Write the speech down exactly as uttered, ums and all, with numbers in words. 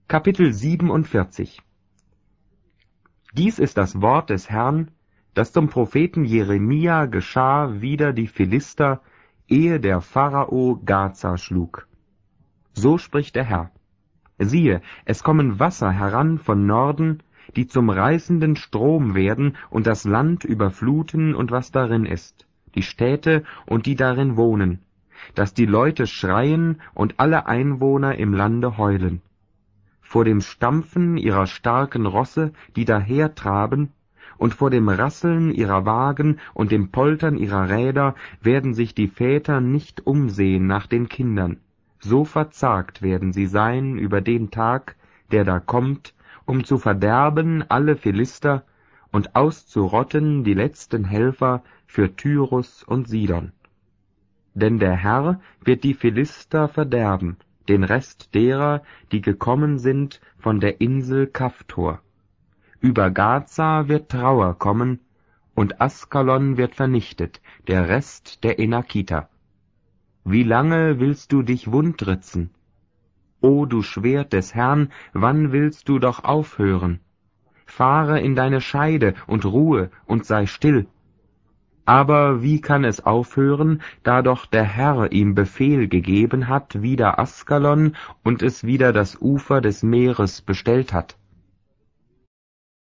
Kapitel siebenundvierzig. Dies ist das Wort des Herrn, das zum Propheten Jeremia geschah wider die Philister, ehe der Pharao Gaza schlug. So spricht der Herr: Siehe, es kommen Wasser heran von Norden, die zum reißenden Strom werden und das Land überfluten und was darin ist, die Städte und die darin wohnen, dass die Leute schreien und alle Einwohner im Lande heulen. Vor dem Stampfen ihrer starken Rosse, die dahertraben, und vor dem Rasseln ihrer Wagen und dem Poltern ihrer Räder werden sich die Väter nicht umsehen nach den Kindern. So verzagt werden sie sein über den Tag, der da kommt, um zu verderben alle Philister und auszurotten die letzten Helfer für Tyrus und Sidon. Denn der Herr wird die Philister verderben, den Rest derer, die gekommen sind von der Insel Kaftor. Über Gaza wird Trauer kommen, und Askalon wird vernichtet, der Rest der Enakiter. Wie lange willst du dich wundritzen? O du Schwert des Herrn, wann willst du doch aufhören? Fahre in deine Scheide und ruhe und sei still. Aber wie kann es aufhören, da doch der Herr ihm Befehl gegeben hat wider Askalon und es wider das Ufer des Meeres bestellt hat?